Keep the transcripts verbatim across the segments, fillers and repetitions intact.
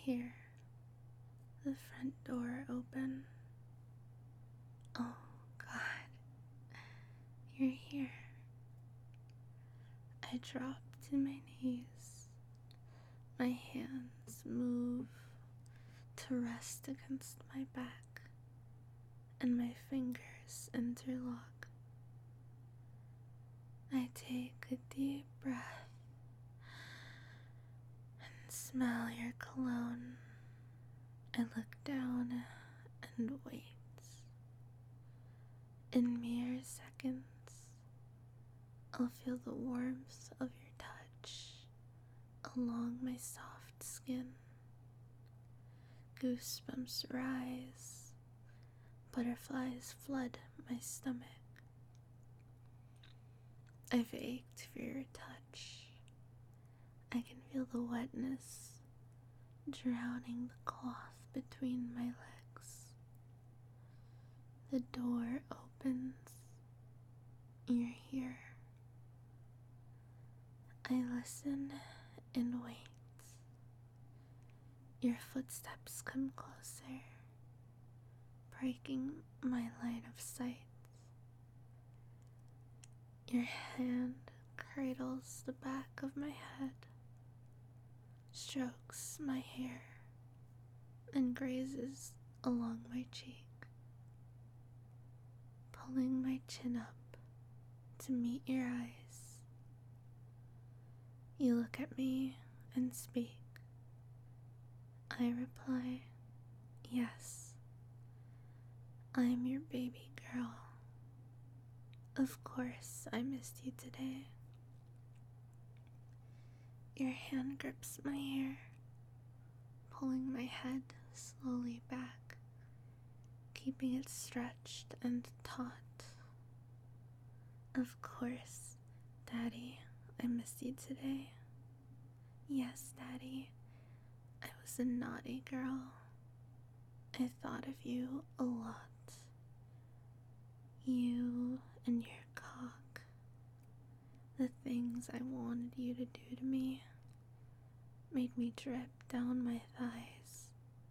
hear the front door open. Oh God, you're here. I drop to my knees. My hands move to rest against my back, and my fingers interlock. I take a deep breath and smell your cologne. I look down and wait. In mere seconds, I'll feel the warmth of your touch along my soft skin. Goosebumps rise, butterflies flood my stomach. I've ached for your touch. I can feel the wetness drowning the cloth between my legs. The door opens. You're here. I listen and wait. Your footsteps come closer, breaking my line of sight. Your hand cradles the back of my head, strokes my hair, and grazes along my cheek, pulling my chin up to meet your eyes. You look at me and speak. I reply, yes, I'm your baby girl. Of course I missed you today. Your hand grips my hair, pulling my head slowly back, keeping it stretched and taut. Of course, Daddy, I missed you today. Yes, Daddy, I was a naughty girl. I thought of you a lot. You and your cock. The things I wanted you to do to me made me drip down my thighs.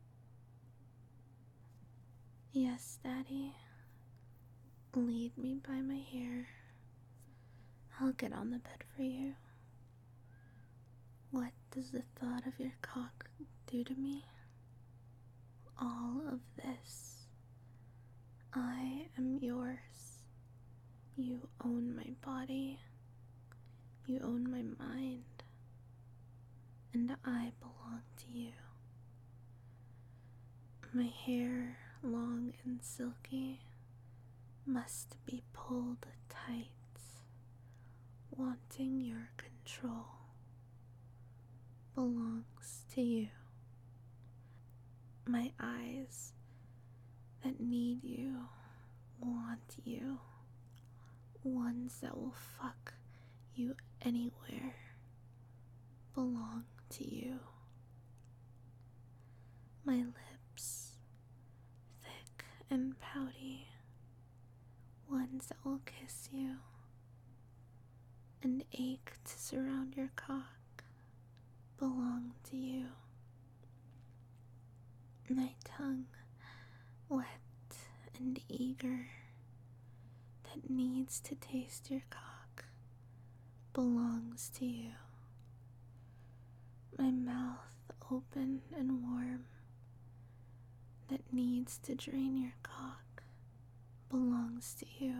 Yes, Daddy. Lead me by my hair. I'll get on the bed for you. What does the thought of your cock do to me? All of this. I am yours. You own my body. You own my mind. And I belong to you. My hair, long and silky, must be pulled tight, wanting your control. Belongs to you. My eyes that need you, want you, ones that will fuck you anywhere, belong to you. My lips, thick and pouty, ones that will kiss you and ache to surround your cock, belong to you. My tongue, wet and eager, that needs to taste your cock, belongs to you. My mouth, open and warm, that needs to drain your cock, belongs to you.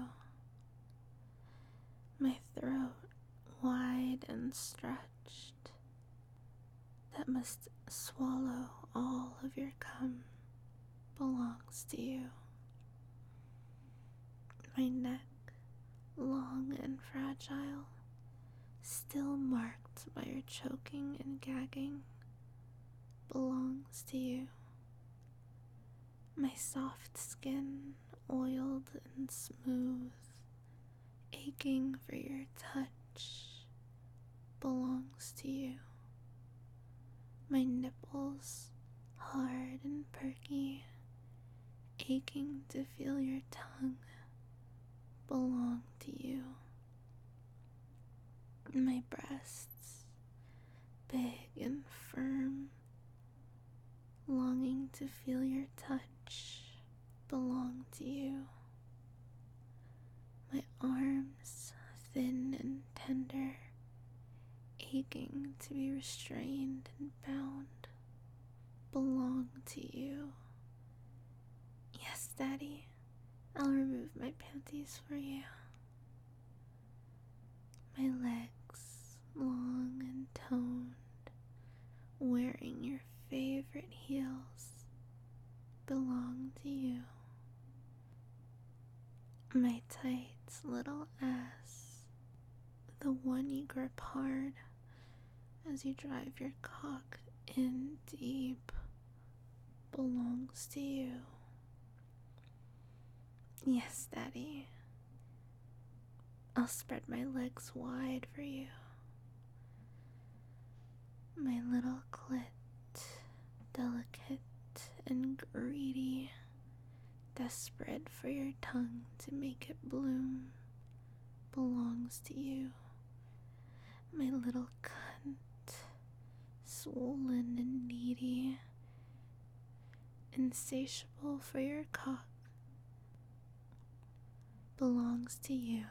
My throat, wide and stretched, that must swallow all of your cum, belongs to you. My neck, long and fragile, still marked by your choking and gagging, belongs to you. My soft skin, oiled and smooth, aching for your touch, belongs to you. My nipples, hard and perky, aching to feel your tongue, belong to you. My breasts, big and firm, to feel your touch belong to you. My arms, thin and tender, aching to be restrained and bound, belong to you. Yes, Daddy, I'll remove my panties for you. My legs, long and toned, wearing your favorite heels, belong to you. My tight little ass, the one you grip hard as you drive your cock in deep, belongs to you. Yes, Daddy, I'll spread my legs wide for you. My little clit, delicate and greedy, desperate for your tongue to make it bloom, belongs to you. My little cunt, swollen and needy, insatiable for your cock, belongs to you.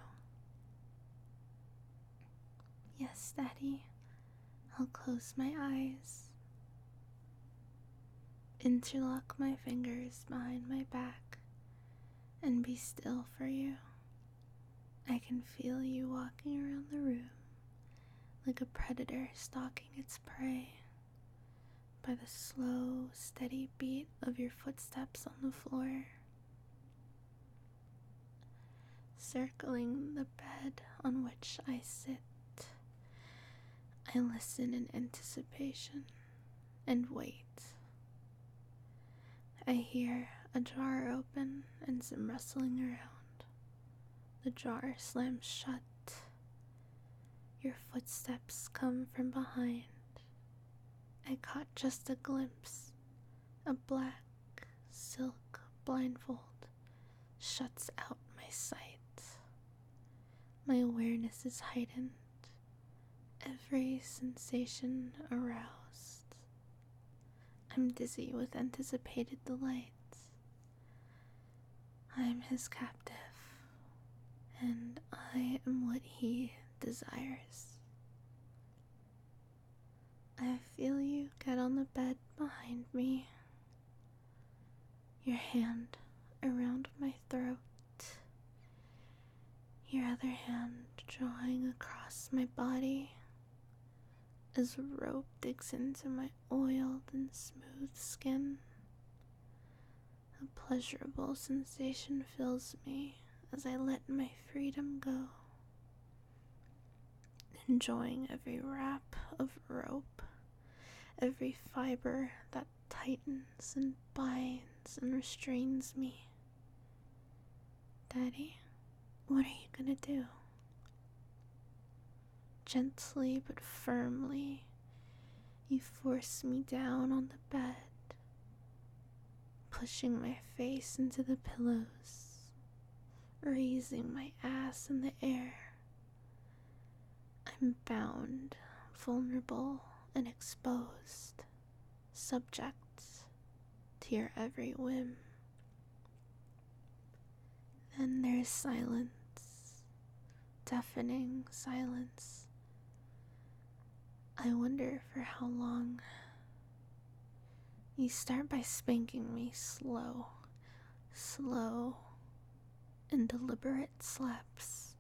Yes, Daddy, I'll close my eyes, interlock my fingers behind my back, and be still for you. I can feel you walking around the room like a predator stalking its prey by the slow, steady beat of your footsteps on the floor. Circling the bed on which I sit, I listen in anticipation and wait. I hear a drawer open and some rustling around. The drawer slams shut. Your footsteps come from behind. I caught just a glimpse. A black silk blindfold shuts out my sight. My awareness is heightened, every sensation aroused. I'm dizzy with anticipated delight. I'm his captive, and I am what he desires. I feel you get on the bed behind me, your hand around my throat, your other hand drawing across my body as rope digs into my oiled and smooth skin. A pleasurable sensation fills me as I let my freedom go, enjoying every wrap of rope, every fiber that tightens and binds and restrains me. Daddy, what are you gonna do? Gently but firmly, you force me down on the bed, pushing my face into the pillows, raising my ass in the air. I'm bound, vulnerable, and exposed, subject to your every whim. Then there's silence, deafening silence. I wonder for how long. You start by spanking me slow, slow, and deliberate slaps.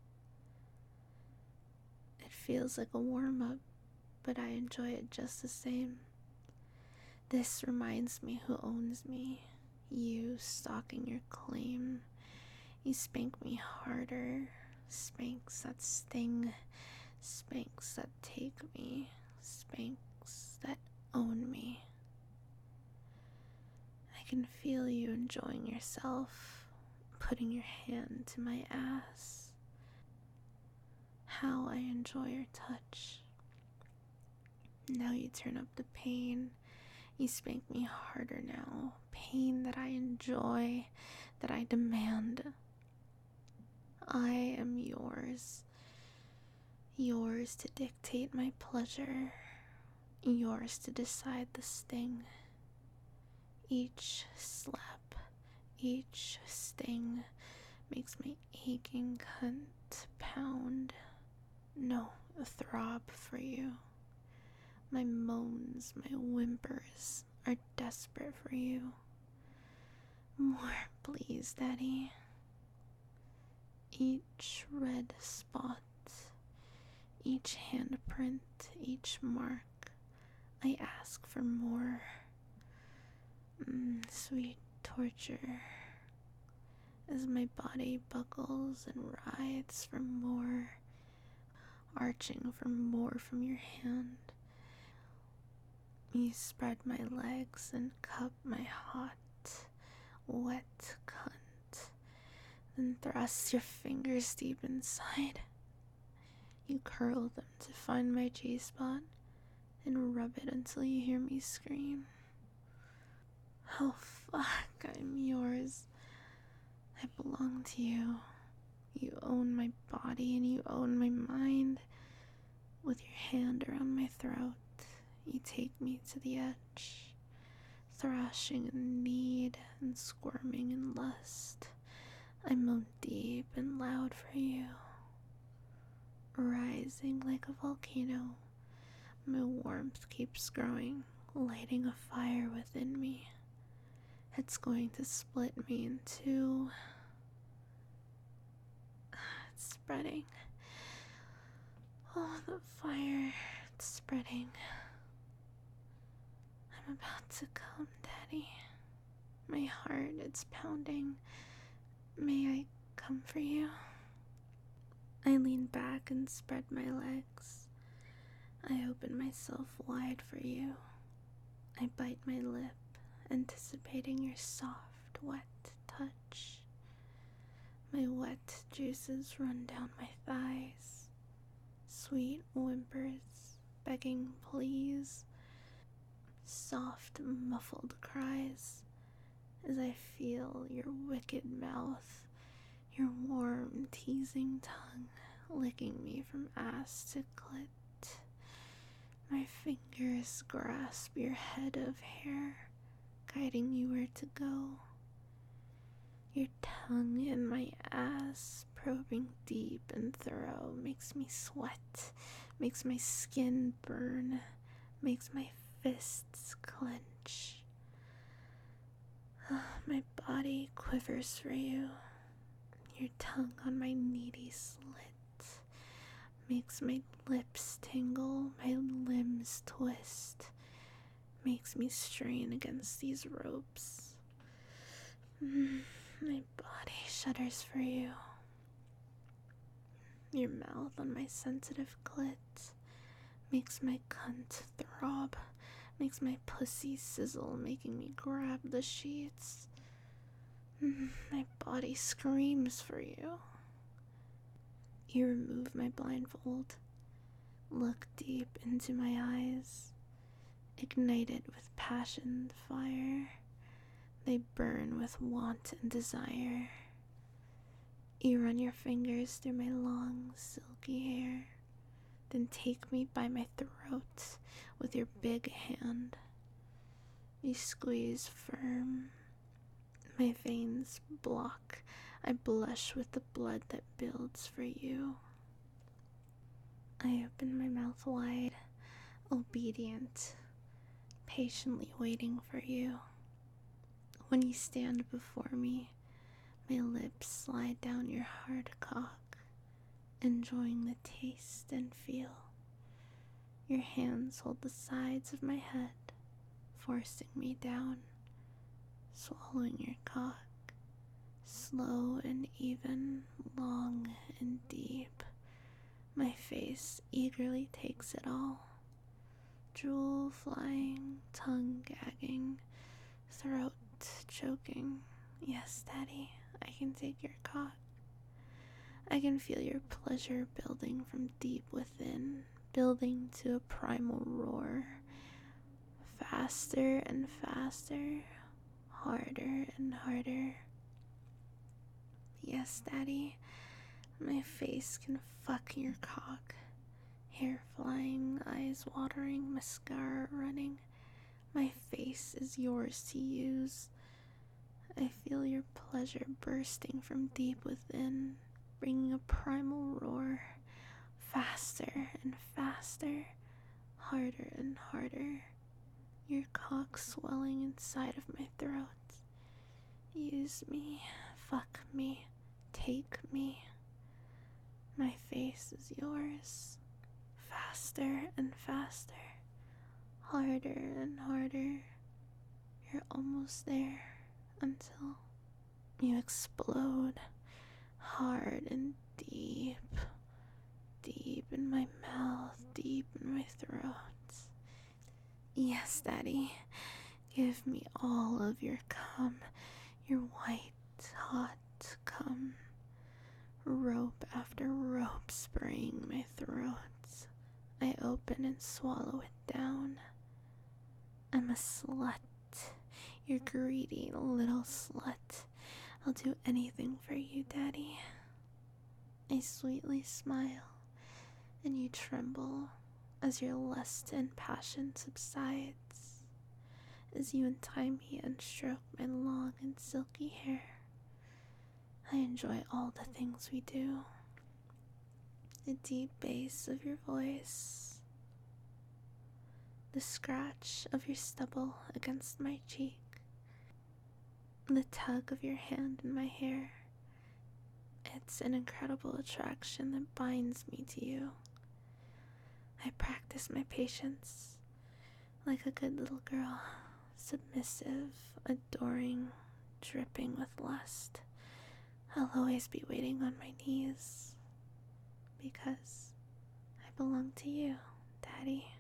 It feels like a warm-up, but I enjoy it just the same. This reminds me who owns me. You stalking your claim. You spank me harder. Spanks that sting. Spanks that take me. Spanks that own me. I can feel you enjoying yourself, putting your hand to my ass. How I enjoy your touch. Now you turn up the pain. You spank me harder now. Pain that I enjoy, that I demand. I am yours. Yours to dictate my pleasure. Yours to decide the sting. Each slap, each sting makes my aching cunt pound. No, throb for you. My moans, my whimpers are desperate for you. More, please, Daddy. Each red spot, each handprint, each mark, I ask for more. Mm, sweet torture, as my body buckles and writhes for more, arching for more from your hand. You spread my legs and cup my hot, wet cunt, then thrust your fingers deep inside. You curl them to find my G-spot and rub it until you hear me scream. Oh fuck, I'm yours. I belong to you. You own my body and you own my mind. With your hand around my throat, you take me to the edge, thrashing in need and squirming in lust. I moan deep and loud for you, rising like a volcano. My warmth keeps growing, lighting a fire within me. It's going to split me in two. It's spreading. Oh, the fire, it's spreading. I'm about to come, Daddy. My heart, it's pounding. May I come for you? I lean back and spread my legs. I open myself wide for you. I bite my lip, anticipating your soft, wet touch. My wet juices run down my thighs. Sweet whimpers, begging please. Soft, muffled cries as I feel your wicked mouth, your warm, teasing tongue licking me from ass to clit. My fingers grasp your head of hair, guiding you where to go. Your tongue in my ass, probing deep and thorough, makes me sweat, makes my skin burn, makes my fists clench. My body quivers for you. Your tongue on my needy slit makes my lips tingle, my limbs twist, makes me strain against these ropes. Mm, my body shudders for you. Your mouth on my sensitive clit makes my cunt throb, makes my pussy sizzle, making me grab the sheets. Mm, my body screams for you. You remove my blindfold, look deep into my eyes, ignited with passion fire. They burn with want and desire. You run your fingers through my long, silky hair, then take me by my throat with your big hand. You squeeze firm. My veins block. I blush with the blood that builds for you. I open my mouth wide, obedient, patiently waiting for you. When you stand before me, my lips slide down your hard cock, enjoying the taste and feel. Your hands hold the sides of my head, forcing me down, swallowing your cock, slow and even, long and deep. My face eagerly takes it all, drool flying, tongue gagging, throat choking. Yes, Daddy, I can take your cock. I can feel your pleasure building from deep within, building to a primal roar. Faster and faster, harder and harder. Yes, Daddy, my face can fuck your cock. Hair flying, eyes watering, mascara running. My face is yours to use. I feel your pleasure bursting from deep within, bringing a primal roar, faster and faster, harder and harder, your cock swelling inside of my throat. Use me, fuck me, take me. My face is yours, faster and faster, harder and harder. You're almost there until you explode, hard and deep, deep in my mouth, deep in my throat. Yes, Daddy, give me all of your cum, your white, hot cum. Rope after rope spraying my throat. I open and swallow it down. I'm a slut. You're greedy little slut. I'll do anything for you, Daddy. I sweetly smile, and you tremble as your lust and passion subsides, as you untie me and stroke my long and silky hair. I enjoy all the things we do. The deep bass of your voice, the scratch of your stubble against my cheek, the tug of your hand in my hair. It's an incredible attraction that binds me to you. I practice my patience like a good little girl, submissive, adoring, dripping with lust. I'll always be waiting on my knees because I belong to you, Daddy.